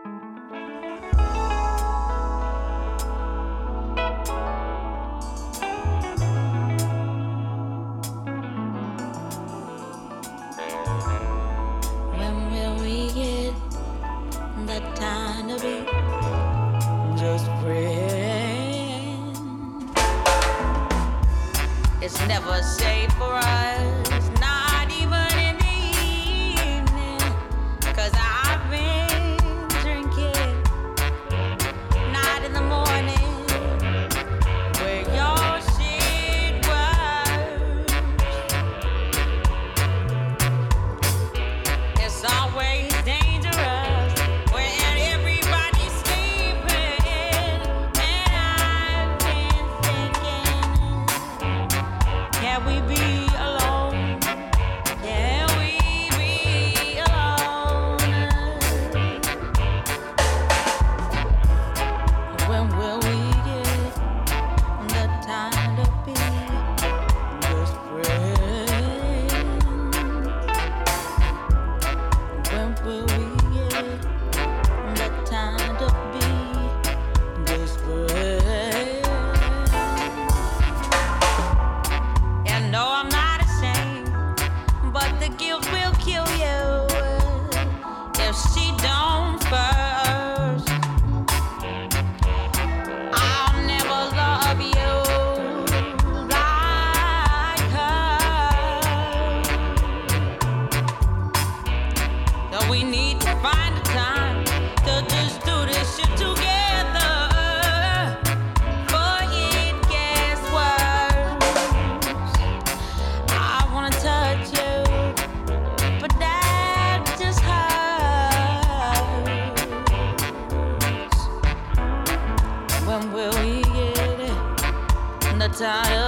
When will we get the time to be just friends? It's never safe for us, not even in the evening, 'cause I've been drinking, not in the morning, where your shit was. It's always dangerous when everybody's sleeping, and I've been thinking, can we be alone? Can we be alone? When will we get the time to be just friends? When will we get the time to be just friends? And no, I'm not ashamed, but the guilt will kill you if she don't first. I'll never love you like her. So we need to find a time to just do this shit together. Before it gets worse. I wanna touch you, but that just hurts. When will we get the time